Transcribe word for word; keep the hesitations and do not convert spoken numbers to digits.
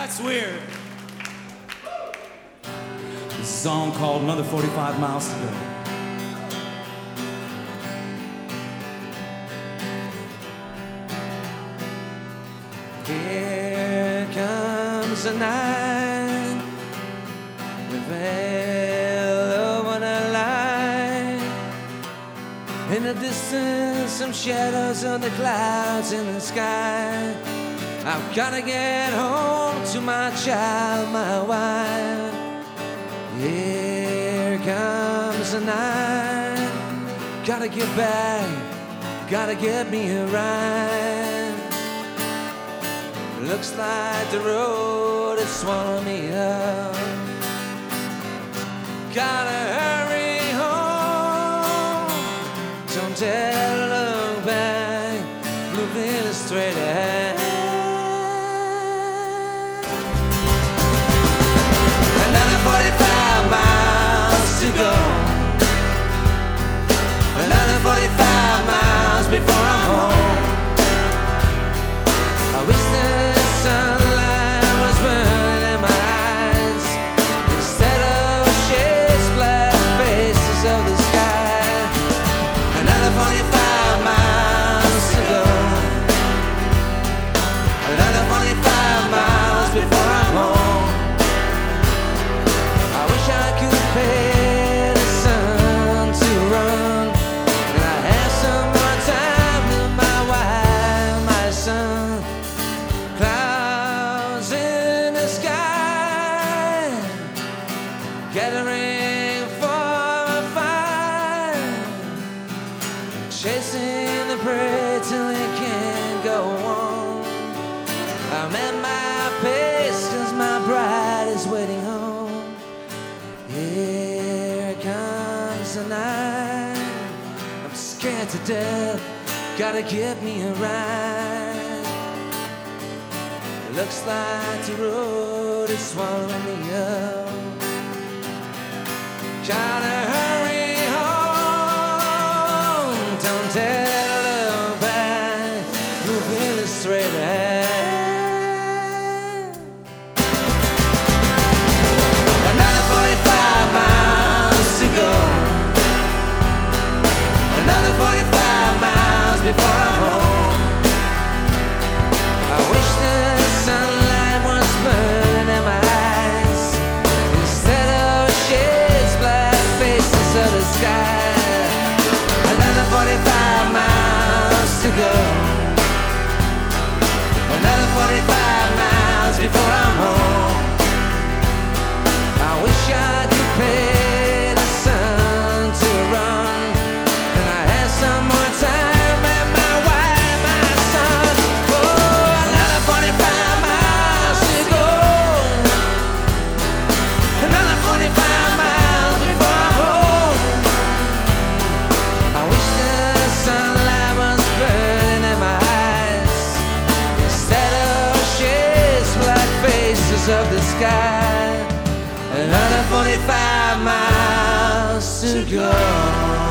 That's weird. This song called Another forty-five Miles to Go. Here comes the night, the veil over the light. In the distance, some shadows on the clouds in the sky. I've gotta get home to my child, my wife. Here comes the night. Gotta get back, gotta get me a ride. Looks like the road is swallowing me up. Gotta hurry home. Don't dare look back, moving straight ahead. Another forty-five miles to go. Another forty-five miles before I'm home. I wish the sunlight was burning in my eyes instead of shades, black faces of the sky. Another forty-five miles to go. Another forty-five miles before I'm home. I wish I could pay the sun to run, and I had some more time with my wife, my son. Clouds in the sky, gathering for a fire, chasing the prey till it can't go on. I'm at my pace 'cause my bride is waiting home. Here comes the night. I'm scared to death, gotta get me a ride. Looks like the road is swallowing me up. Gotta hurry home. Don't dare look back, moving straight ahead. Another forty-five miles to go. Another forty-five miles before I'm home. I wish the sunlight was burning in my eyes instead of shades, black faces of the sky. Another forty-five miles to go. Another forty-five miles before I'm home. I wish I could pay the sun to run, and I had some more time with my wife, my son. Oh, another forty-five miles to go. Another forty-five miles before I'm home. I wish the sunlight was burning in my eyes instead of shades, black faces of the sky. Another forty-five miles to go.